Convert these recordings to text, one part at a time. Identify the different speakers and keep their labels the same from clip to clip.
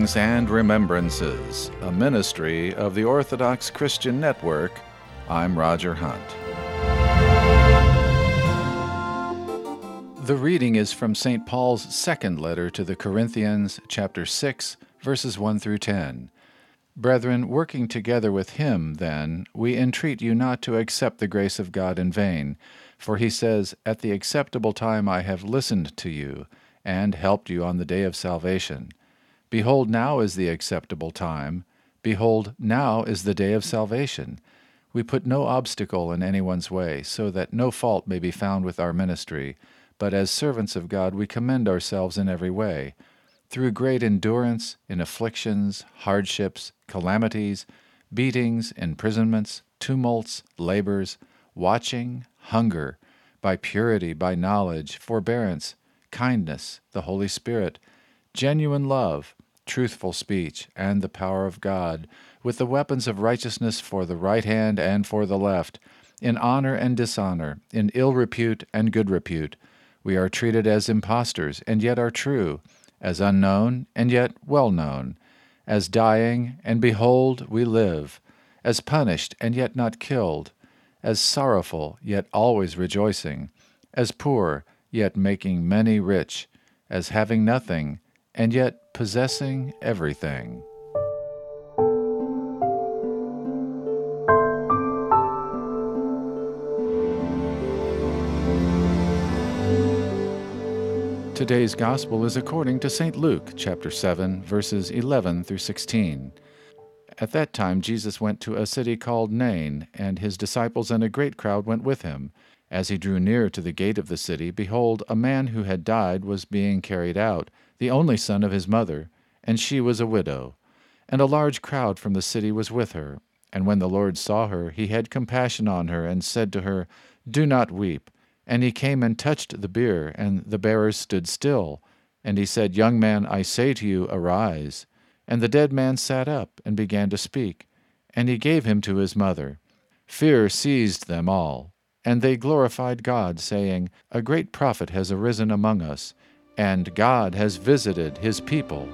Speaker 1: Readings and Remembrances, a ministry of the Orthodox Christian Network. I'm Roger Hunt. The reading is from St. Paul's second letter to the Corinthians, chapter 6, verses 1 through 10. Brethren, working together with him, then, we entreat you not to accept the grace of God in vain. For he says, At the acceptable time I have listened to you, and helped you on the day of salvation. Behold, now is the acceptable time. Behold, now is the day of salvation. We put no obstacle in anyone's way, so that no fault may be found with our ministry. But as servants of God we commend ourselves in every way, through great endurance, in afflictions, hardships, calamities, beatings, imprisonments, tumults, labors, watching, hunger, by purity, by knowledge, forbearance, kindness, the Holy Spirit, genuine love, truthful speech, and the power of God, with the weapons of righteousness for the right hand and for the left, in honor and dishonor, in ill repute and good repute. We are treated as impostors, and yet are true, as unknown, and yet well known, as dying, and behold, we live, as punished, and yet not killed, as sorrowful, yet always rejoicing, as poor, yet making many rich, as having nothing, and yet possessing everything. Today's Gospel is according to St. Luke, chapter 7, verses 11 through 16. At that time Jesus went to a city called Nain, and his disciples and a great crowd went with him. As he drew near to the gate of the city, behold, a man who had died was being carried out, the only son of his mother, and she was a widow. And a large crowd from the city was with her. And when the Lord saw her, he had compassion on her, and said to her, Do not weep. And he came and touched the bier, and the bearers stood still. And he said, Young man, I say to you, arise. And the dead man sat up and began to speak. And he gave him to his mother. Fear seized them all. And they glorified God, saying, A great prophet has arisen among us, and God has visited his people.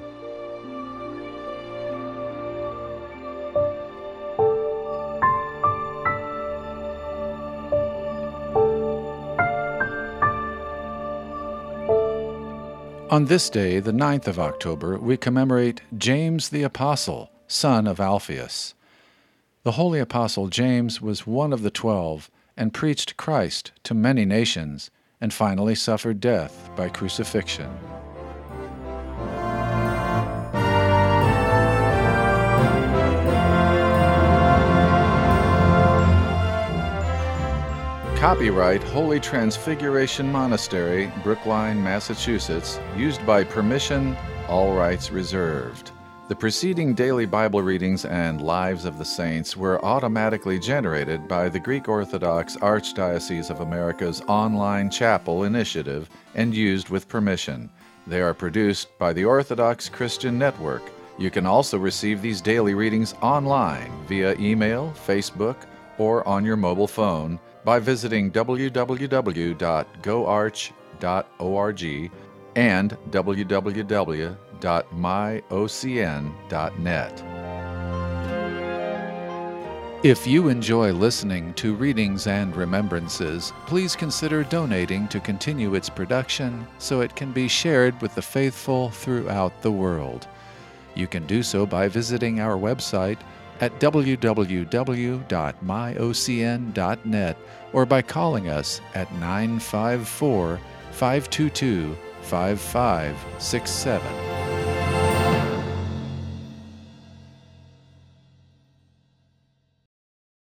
Speaker 1: On this day, the 9th of October, we commemorate James the Apostle, son of Alphaeus. The holy apostle James was one of the 12 and preached Christ to many nations, and finally suffered death by crucifixion. Copyright Holy Transfiguration Monastery, Brookline, Massachusetts, used by permission, all rights reserved. The preceding daily Bible readings and Lives of the Saints were automatically generated by the Greek Orthodox Archdiocese of America's online chapel initiative and used with permission. They are produced by the Orthodox Christian Network. You can also receive these daily readings online via email, Facebook, or on your mobile phone by visiting www.goarch.org and www.myocn.net. If you enjoy listening to Readings and Remembrances, please consider donating to continue its production so it can be shared with the faithful throughout the world. You can do so by visiting our website at www.myocn.net or by calling us at 954-522-5567.